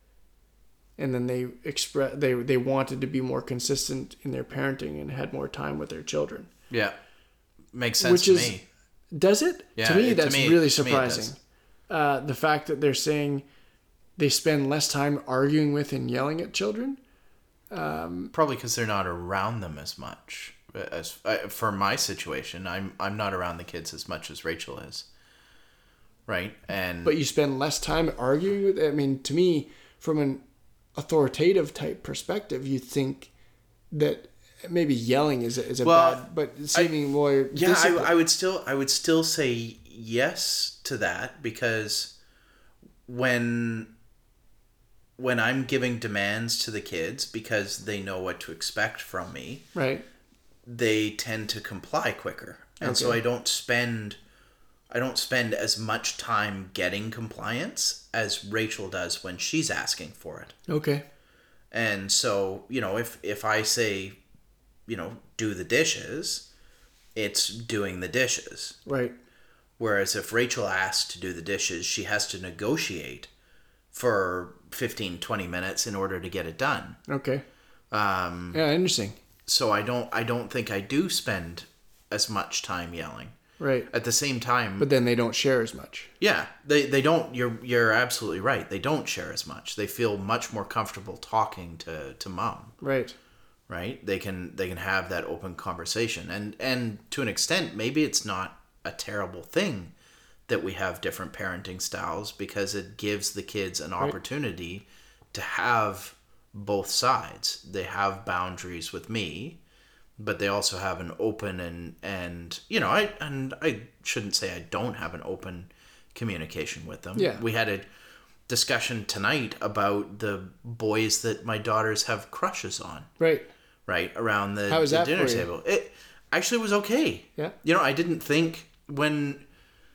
And then they express they they wanted to be more consistent in their parenting and had more time with their children. Yeah, makes sense Which to is, me. Does it? Yeah, to me, it- to that's me- really to me it does. surprising. Uh, the fact that they're saying they spend less time arguing with and yelling at children. Probably because they're not around them as much. As uh, for my situation, I'm I'm not around the kids as much as Rachel is. Right, and But you spend less time arguing with. I mean, to me, from an authoritative type perspective, you think that maybe yelling is a, is a Well, bad, but seeming more yeah, disciplined. I, I would still I would still say yes to that, because when when I'm giving demands to the kids because they know what to expect from me, Right. they tend to comply quicker. And so Okay. I don't spend I don't spend as much time getting compliance as Rachel does when she's asking for it. Okay. And so, you know, if if I say, you know, do the dishes, it's doing the dishes. Right. Whereas if Rachel asks to do the dishes, she has to negotiate for fifteen, twenty minutes in order to get it done. Okay. Um, Yeah. Interesting. so I don't I don't think I do spend as much time yelling. Right. At the same time, But then they don't share as much. yeah, they they don't. You're you're absolutely right. They don't share as much. They feel much more comfortable talking to to mom. Right. Right? They can they can have that open conversation, and and to an extent, maybe it's not a terrible thing that we have different parenting styles, because it gives the kids an opportunity to have both sides. They have boundaries with me, but they also have an open and and you know I and I shouldn't say I don't have an open communication with them. Yeah. We had a discussion tonight about the boys that my daughters have crushes on, Right. right, around the, How was the that dinner for you? table. It actually was okay. Yeah. You know, I didn't think when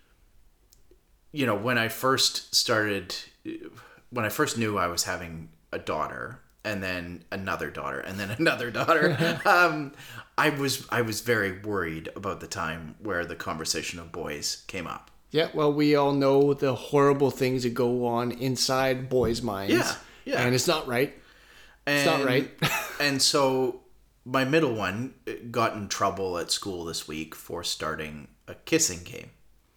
you know when I first started when I first knew I was having a daughter, and then another daughter, and then another daughter. um, I was I was very worried about the time where the conversation of boys came up. Yeah, well, we all know the horrible things that go on inside boys' minds. Yeah, yeah. And it's not right. And, It's not right. and so my middle one got in trouble at school this week for starting a kissing game.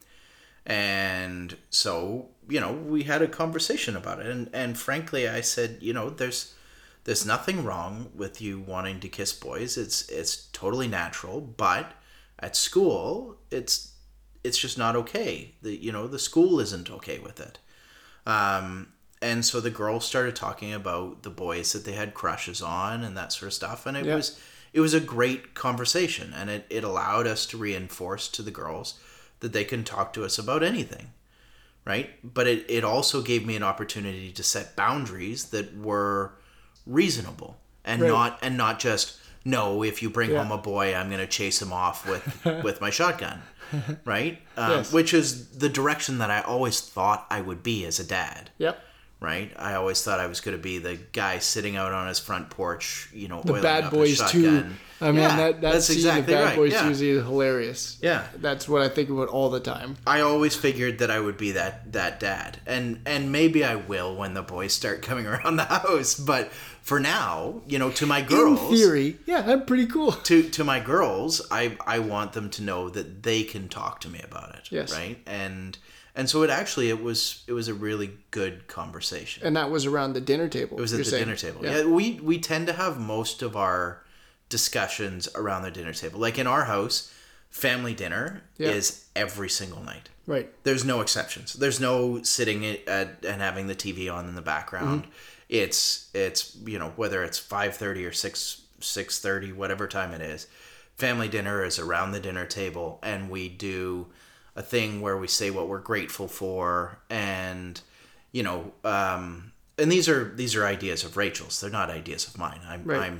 And so, you know, we had a conversation about it. And, and frankly, I said, you know, there's there's nothing wrong with you wanting to kiss boys. It's it's totally natural. But at school, it's it's just not okay. The, you know, the school isn't okay with it. Um, and so the girls started talking about the boys that they had crushes on and that sort of stuff. And it Yeah. was it was a great conversation. And it, it allowed us to reinforce to the girls that they can talk to us about anything, right? But it, it also gave me an opportunity to set boundaries that were reasonable and Right. not and not just, no, if you bring Yeah. home a boy, I'm going to chase him off with, with my shotgun, right? Um, Yes. Which is the direction that I always thought I would be as a dad. Yep. Right? I always thought I was going to be the guy sitting out on his front porch, you know, The oiling Bad up Boys his two. shotgun. I mean, Yeah, that, that that's scene exactly of Bad right. Boys yeah. two is hilarious. Yeah. That's what I think about all the time. I always figured that I would be that that dad, and and maybe I will when the boys start coming around the house. But for now, you know, to my girls, In theory, yeah, I'm pretty cool. to to my girls, I I want them to know that they can talk to me about it. Yes. Right. And and so it actually it was it was a really good conversation. And that was around the dinner table. It was at you're the saying. dinner table. Yeah. Yeah, we we tend to have most of our discussions around the dinner table. Like in our house, family dinner Yeah. is every single night. Right. There's no exceptions. There's no sitting at and having the T V on in the background. Mm-hmm. It's it's you know whether it's five thirty or six six thirty, whatever time it is. Family dinner is around the dinner table, and we do a thing where we say what we're grateful for, and you know, um, and these are these are ideas of Rachel's. They're not ideas of mine. I'm Right. I'm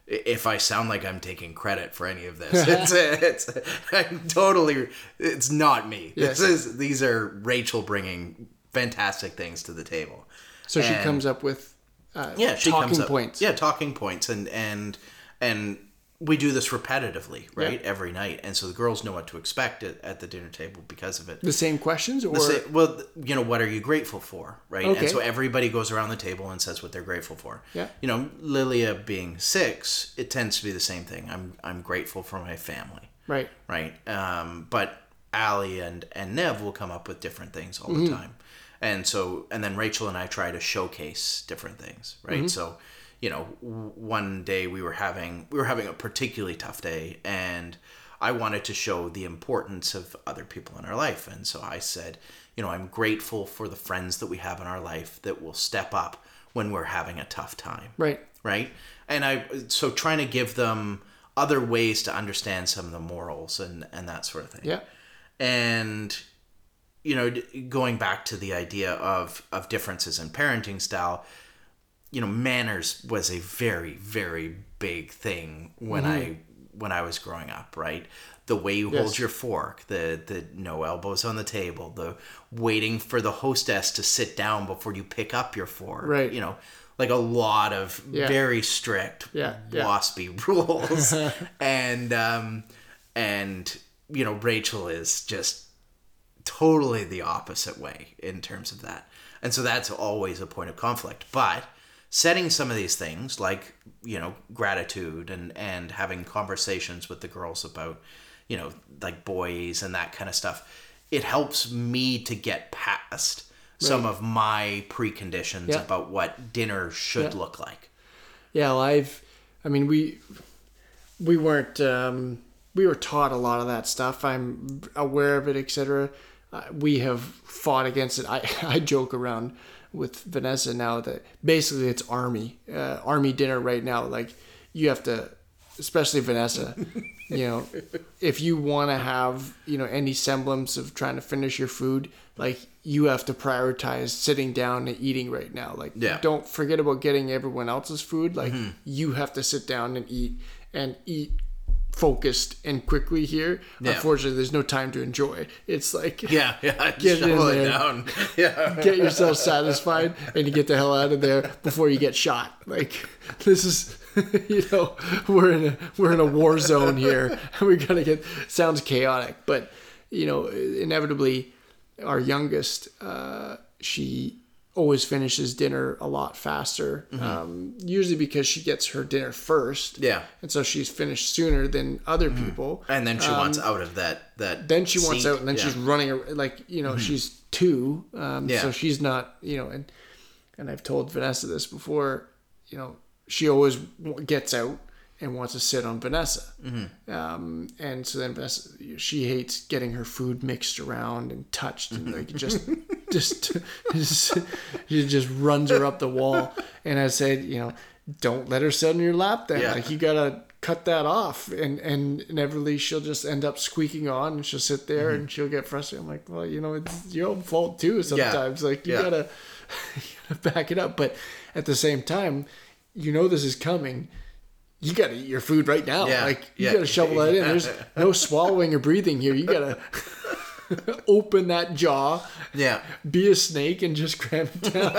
if I sound like I'm taking credit for any of this, it's, it's I'm totally, it's not me. Yes. This is, these are Rachel bringing fantastic things to the table. So she And- comes up with uh, yeah, she talking comes up, points. Yeah, talking points, and and and we do this repetitively, right, Yeah. every night, and so the girls know what to expect at, at the dinner table because of it. The same questions, or The sa- well, you know, what are you grateful for, right? Okay. And so everybody goes around the table and says what they're grateful for. Yeah. You know, Lilia being six, it tends to be the same thing. I'm I'm grateful for my family, right? right? Um, but Allie and and Nev will come up with different things all the time. And so, and then Rachel and I try to showcase different things, right? So, you know, w- one day we were having, we were having a particularly tough day, and I wanted to show the importance of other people in our life. And so I said, you know, I'm grateful for the friends that we have in our life that will step up when we're having a tough time. Right. Right. And I, so trying to give them other ways to understand some of the morals and, and that sort of thing. Yeah. And, you know, d- going back to the idea of, of differences in parenting style, you know, manners was a very, very big thing when I when I was growing up, right? The way you hold Yes. your fork, the the no elbows on the table, the waiting for the hostess to sit down before you pick up your fork. Right. You know, like a lot of Yeah. very strict Yeah, yeah. waspy rules. and um and you know, Rachel is just totally the opposite way in terms of that. And so that's always a point of conflict. But setting some of these things like, you know, gratitude and, and having conversations with the girls about, you know, like boys and that kind of stuff, it helps me to get past some of my preconditions Yeah. about what dinner should Yeah. look like. Yeah, well, I've, I mean, we, we weren't, um, we were taught a lot of that stuff. I'm aware of it, et cetera. Uh, we have fought against it. I, I joke around with Vanessa now that basically it's army, uh, army dinner right now. Like you have to, especially Vanessa, you know, if you want to have, you know, any semblance of trying to finish your food, like you have to prioritize sitting down and eating right now. Like Yeah. don't forget about getting everyone else's food. Like you have to sit down and eat and eat focused and quickly here. Yeah. Unfortunately, there's no time to enjoy. It's like Yeah, yeah, Get it in shovel it there. down. Yeah. get yourself satisfied and you get the hell out of there before you get shot. Like this is, you know, we're in a we're in a war zone here. We gotta get. Sounds chaotic, but you know, inevitably, our youngest, uh, she always finishes dinner a lot faster. Um, usually because she gets her dinner first. Yeah. and so she's finished sooner than other people. And then she wants out of that that Then she wants seat. out, and then Yeah. she's running ar- like you know she's two, um, Yeah. so she's not you know and and I've told Vanessa this before, you know she always w- gets out and wants to sit on Vanessa, Mm-hmm. um, and so then Vanessa, she hates getting her food mixed around and touched and like just just just she just runs her up the wall. And I said, you know, don't let her sit on your lap then. Yeah. Like you gotta cut that off, and and inevitably she'll just end up squeaking on, and she'll sit there and she'll get frustrated. I'm like, well, you know, it's your own fault too sometimes. Like you Yeah. gotta you gotta back it up, but at the same time, you know this is coming. You gotta eat your food right now. Yeah. Like you Yeah. gotta shovel that in. There's no swallowing or breathing here. You gotta open that jaw, Yeah. be a snake, and just cram it down.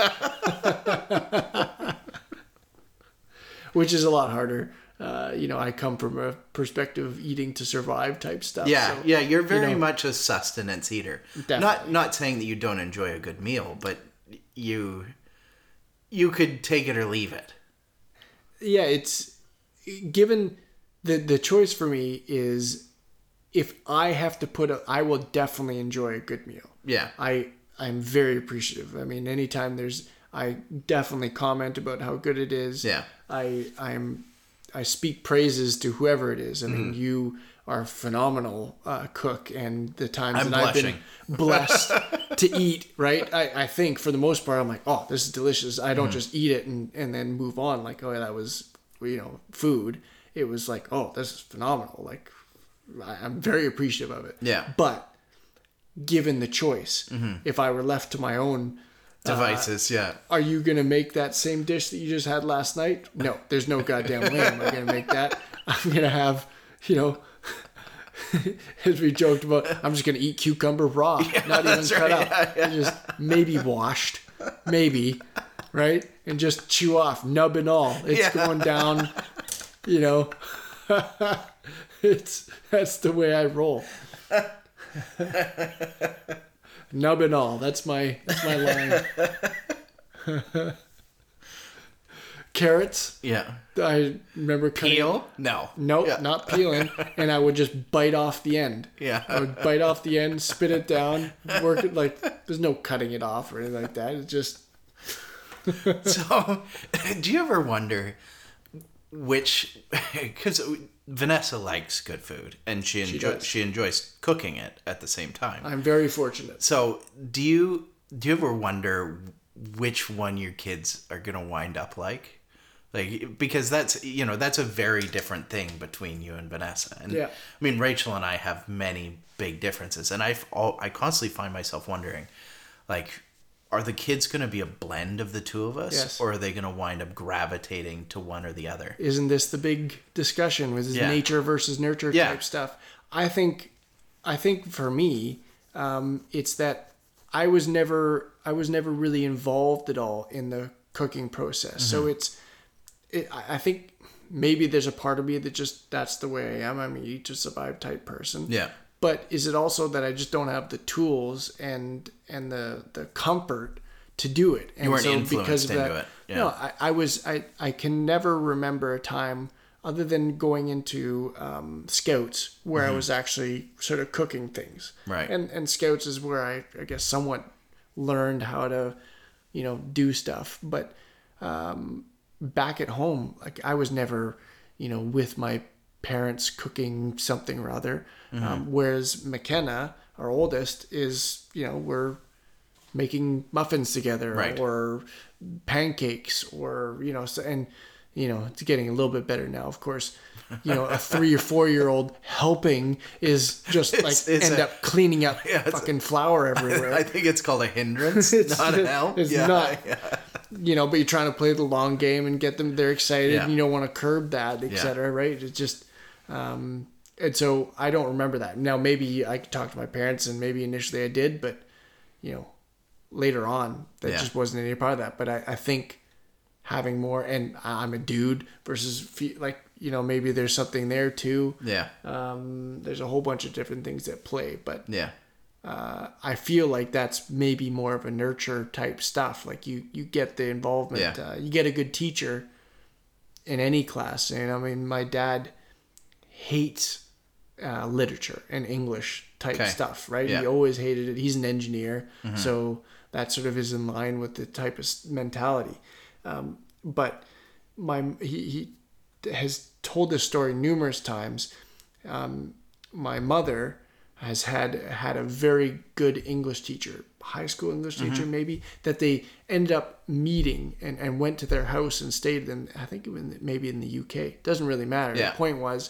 Which is a lot harder. Uh, you know, I come from a perspective of eating to survive type stuff. Yeah, so, yeah, you're very know. much a sustenance eater. Definitely. Not not saying that you don't enjoy a good meal, but you you could take it or leave it. Yeah, it's given the the choice for me is if I have to put a, I will definitely enjoy a good meal. Yeah. I I'm very appreciative. I mean, anytime there's, I definitely comment about how good it is. Yeah. I I'm I speak praises to whoever it is. I mean, Mm-hmm. you are a phenomenal uh, cook, and the times I'm that blushing. I've been blessed to eat, right? I, I think for the most part, I'm like, oh, this is delicious. I Mm-hmm. don't just eat it and, and then move on. Like, oh, yeah, that was, you know, food. It was like, oh, this is phenomenal. Like, I, I'm very appreciative of it. Yeah. But given the choice, if I were left to my own Devices, uh, yeah. Are you going to make that same dish that you just had last night? No, there's no goddamn way am I going to make that. I'm going to have, you know, as we joked about, I'm just going to eat cucumber raw, yeah, not even cut right. up. Yeah, yeah. Just maybe washed, maybe, right? And just chew off, nub and all. It's yeah. going down, you know. It's that's the way I roll. Nub and all. That's my that's my line. Carrots. Yeah. I remember cutting. Peel? No. Nope, yeah. not peeling. And I would just bite off the end. Yeah. I would bite off the end, spit it down, work it like there's no cutting it off or anything like that. It's just. So, do you ever wonder which? Because Vanessa likes good food, and she enjoys she, she enjoys cooking it at the same time. I'm very fortunate. So, do you do you ever wonder which one your kids are gonna wind up like? Like, because that's, you know, that's a very different thing between you and Vanessa. And yeah. I mean, Rachel and I have many big differences, and I I constantly find myself wondering, like, are the kids going to be a blend of the two of us, yes. or are they going to wind up gravitating to one or the other? Isn't this the big discussion with yeah. nature versus nurture yeah. type stuff? I think, I think for me, um, it's that I was never, I was never really involved at all in the cooking process. Mm-hmm. So it's, it, I think maybe there's a part of me that just that's the way I am. I'm an eat to survive type person. Yeah. But is it also that I just don't have the tools and and the, the comfort to do it? And you weren't so influenced because of into that, it. Yeah. No, I, I was I, I can never remember a time other than going into um, Scouts where mm-hmm. I was actually sort of cooking things. Right. And and Scouts is where I, I guess somewhat learned how to, you know, do stuff. But um, back at home, like I was never, you know, with my parents cooking something or other. Mm-hmm. Um, whereas McKenna, our oldest, is, you know, we're making muffins together right. or pancakes or, you know, so, and, you know, it's getting a little bit better now, of course. You know, a three or four year old helping is just like it's, it's end a, up cleaning up yeah, fucking flour everywhere. I think it's called a hindrance, it's, not a help. It's yeah, not. Yeah. You know, but you're trying to play the long game and get them, they're excited yeah. and you don't want to curb that, et yeah. cetera, right? It's just, um, and so I don't remember that. Now, maybe I could talk to my parents and maybe initially I did, but, you know, later on, that yeah. just wasn't any part of that. But I, I think having more, and I'm a dude versus, like, you know, maybe there's something there too. Yeah. Um, there's a whole bunch of different things that play, but yeah. Uh, I feel like that's maybe more of a nurture type stuff. Like you, you get the involvement. Yeah. Uh, you get a good teacher in any class. And I mean, my dad hates uh, literature and English type okay. stuff, right? Yeah. He always hated it. He's an engineer. Mm-hmm. So that sort of is in line with the type of mentality. Um, but my he, he has told this story numerous times. Um, my mother has had had a very good English teacher, high school English teacher mm-hmm. maybe, that they ended up meeting and, and went to their house and stayed in, I think it was maybe in the U K. Doesn't really matter. Yeah. The point was,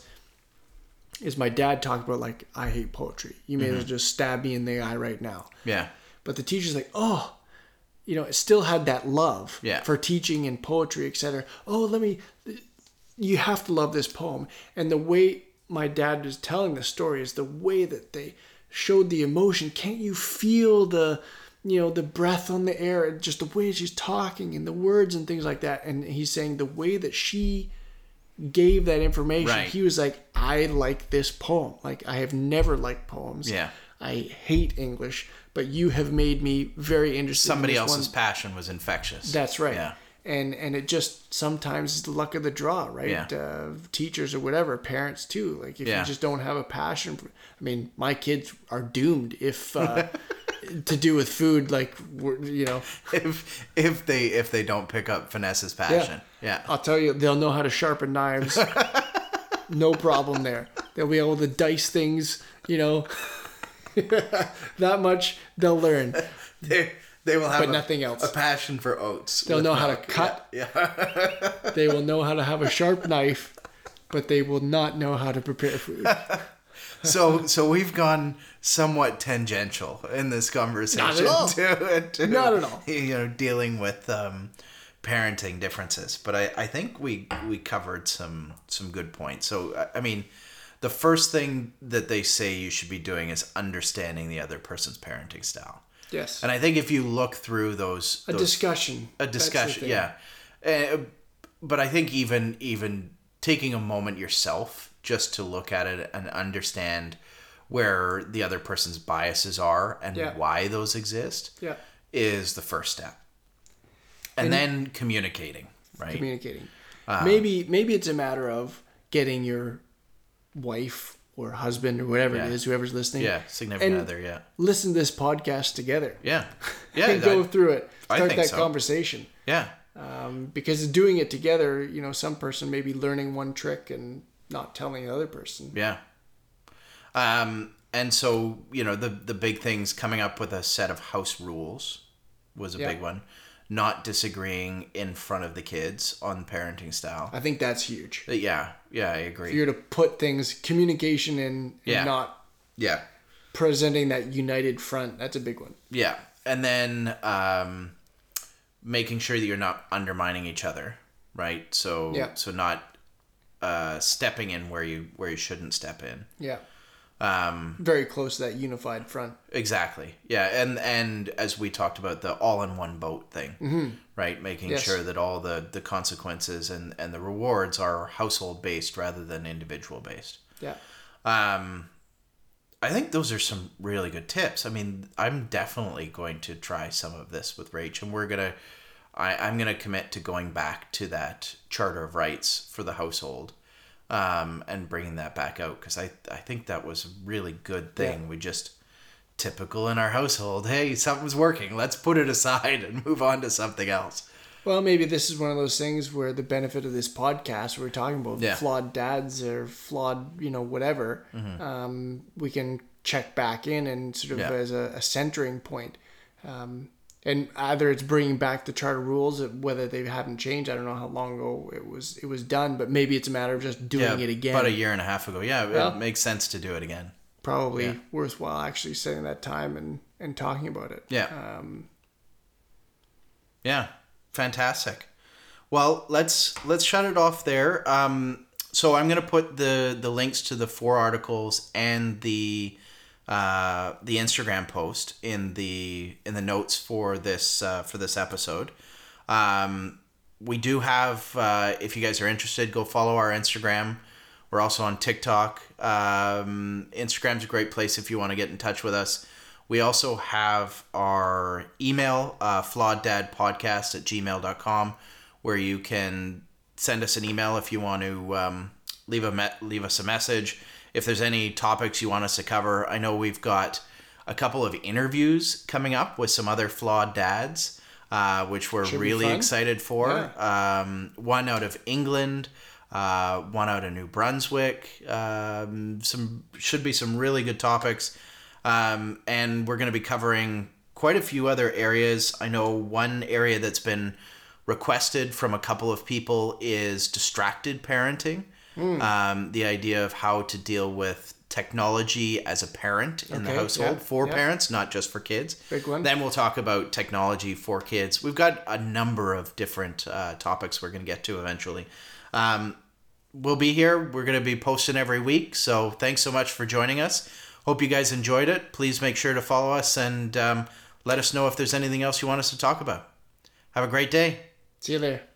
is my dad talked about like, I hate poetry. You may mm-hmm. as well just stab me in the eye right now. Yeah. But the teacher's like, oh, you know, it still had that love yeah. for teaching and poetry, et cetera. Oh, let me, you have to love this poem. And the way my dad was telling the story is the way that they showed the emotion. Can't you feel the, you know, the breath on the air, just the way she's talking and the words and things like that. And he's saying the way that she gave that information, right. he was like, I like this poem. Like, I have never liked poems. Yeah. I hate English, but you have made me very interested. Somebody in else's one. passion was infectious. That's right. Yeah. And and it just sometimes is the luck of the draw, right? Yeah. Uh, teachers or whatever, parents too. Like if yeah. you just don't have a passion for, I mean, my kids are doomed if uh, to do with food. Like you know, if if they if they don't pick up Vanessa's passion, yeah. yeah. I'll tell you, they'll know how to sharpen knives. No problem there. They'll be able to dice things. You know, that much they'll learn. They they will have but a, nothing else. A passion for oats. They'll know milk. how to cut. Yeah. yeah. They will know how to have a sharp knife, but they will not know how to prepare food. So so we've gone somewhat tangential in this conversation. Not at all. To, to, Not at all. You know, dealing with um, parenting differences. But I, I think we we covered some some good points. So I, I mean, the first thing that they say you should be doing is understanding the other person's parenting style. Yes. And I think if you look through those, A those discussion. a That's the discussion, thing. yeah. Uh, but I think even even taking a moment yourself just to look at it and understand where the other person's biases are and Yeah. why those exist Yeah. is the first step. And, And- then communicating, right? Communicating. Uh, maybe maybe it's a matter of getting your wife or husband or whatever Yeah. it is, whoever's listening. yeah, significant and other, yeah. Listen to this podcast together. Yeah. Yeah. and go I- through it. I Start think that so. conversation. yeah. Um, because doing it together, you know, some person may be learning one trick and not telling the other person. Yeah. Um, and so, you know, the the big things, coming up with a set of house rules was a Yeah. big one. Not disagreeing in front of the kids on parenting style. I think that's huge. Uh, Yeah, yeah, I If agree. you're to put things, communication in, and Yeah. not Yeah, presenting that united front, that's a big one. yeah. And then um, making sure that you're not undermining each other, right? So, Yeah. so not uh, stepping in where you where you shouldn't step in. Yeah. Um, Very close to that unified front. Exactly. Yeah, and and as we talked about, the all in one boat thing, mm-hmm. right? Making Yes. sure that all the the consequences and and the rewards are household based rather than individual based. Yeah. Um, I think those are some really good tips. I mean, I'm definitely going to try some of this with Rach, and we're gonna, I I'm gonna commit to going back to that Charter of Rights for the household. Um, and bringing that back out, because I, I think that was a really good thing. Yeah. We just, typical in our household, hey, something's working, let's put it aside and move on to something else. Well, maybe this is one of those things where the benefit of this podcast we're talking about Yeah. flawed dads or flawed, you know, whatever, um, we can check back in and sort of Mm-hmm. Yeah. as a, a centering point. Um, and either it's bringing back the charter rules, whether they haven't changed. I don't know how long ago it was it was done, but maybe it's a matter of just doing Yeah, it again. about a year and a half ago. Yeah, Well, it makes sense to do it again. Probably Yeah. worthwhile actually setting that time and, and talking about it. Yeah. Um, Yeah, fantastic. Well, let's let's shut it off there. Um, so I'm gonna put the the links to the four articles and the uh, the Instagram post in the in the notes for this uh, for this episode. Um, we do have, uh, if you guys are interested, go follow our Instagram. We're also on TikTok. Um, Instagram's a great place if you want to get in touch with us. We also have our email, uh, flaweddadpodcast at gmail dot com, where you can send us an email if you want to um, leave a me- leave us a message. If there's any topics you want us to cover, I know we've got a couple of interviews coming up with some other flawed dads, uh, which we're Should be really fun. excited for. Um, one out of England, uh, one out of New Brunswick. Um, some should be some really good topics. Um, and we're going to be covering quite a few other areas. I know one area that's been requested from a couple of people is distracted parenting. Hmm. Um, the idea of how to deal with technology as a parent in the Okay, household yeah, for yeah. parents, not just for kids. Big one. Then we'll talk about technology for kids. We've got a number of different uh, topics we're going to get to eventually. Um, we'll be here. We're going to be posting every week. So thanks so much for joining us. Hope you guys enjoyed it. Please make sure to follow us and um, let us know if there's anything else you want us to talk about. Have a great day. See you there.